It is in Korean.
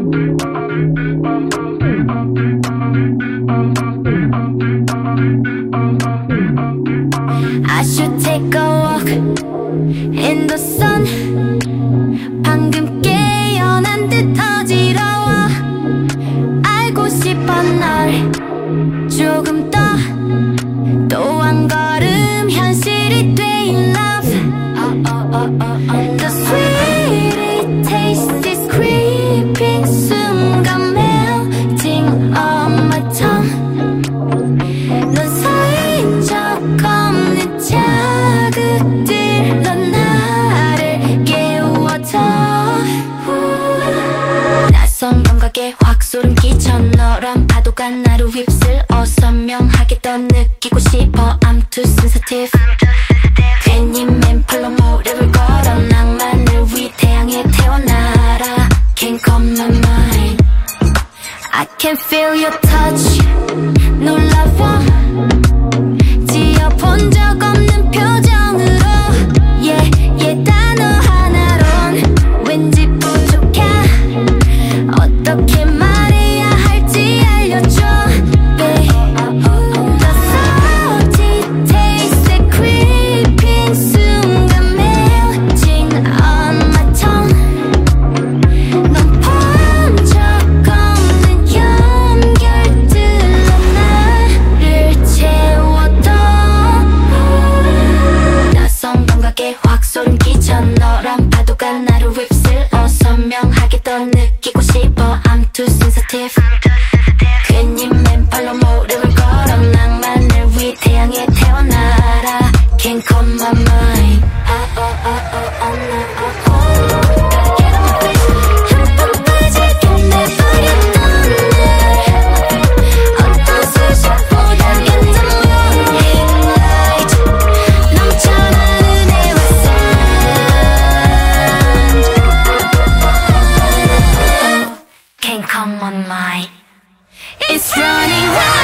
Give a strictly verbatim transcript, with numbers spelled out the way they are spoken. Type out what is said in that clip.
I should take a walk in the sun. 방금 깨어난 듯 어지러워. 알고 싶어 널 조금 더 또 한 걸음 현실이 돼 love. The sweet taste is creeping 순간 melting on my tongue. 넌 서인 적 없는 자극들로 나를 깨워줘. 낯선 감각에 확 소름 끼쳐. 너란 파도가 나를 휩쓸어 선명하게 더 느끼고 싶어. I'm too sensitive. 괜히 맨팔로 모래를 걸어 낭만을 위 태양에 태어나라. Can't calm my mind. I can feel your touch. 놀라워. 지어본 적 없는 표정으로. Yeah, yeah, 단어 하나론 왠지 부족해. 어떻게 말해야 할지 알려줘. Babe. The salty taste that creeping 순간 melting on my tongue. 넌 본 적 없는 연결들로 나를 채워도. 낯선 감각에 확 소름 끼쳐. 너란 파도가 나를 휩쓸어 선명하게 더 느끼고 싶어. I'm too sensitive. 괜히 맨발로 모래를 걸어 낭만을 위 태양에 태어나라. Can't calm my mind. Oh, oh, oh, oh, oh, no, oh, oh. Gotta get on my face. 흠뻑 빠지게 내버렸던 날. 어떤 수식보다 in the morning light. 넘쳐난 은혜와 sand. Can't calm my mind. It's running wild.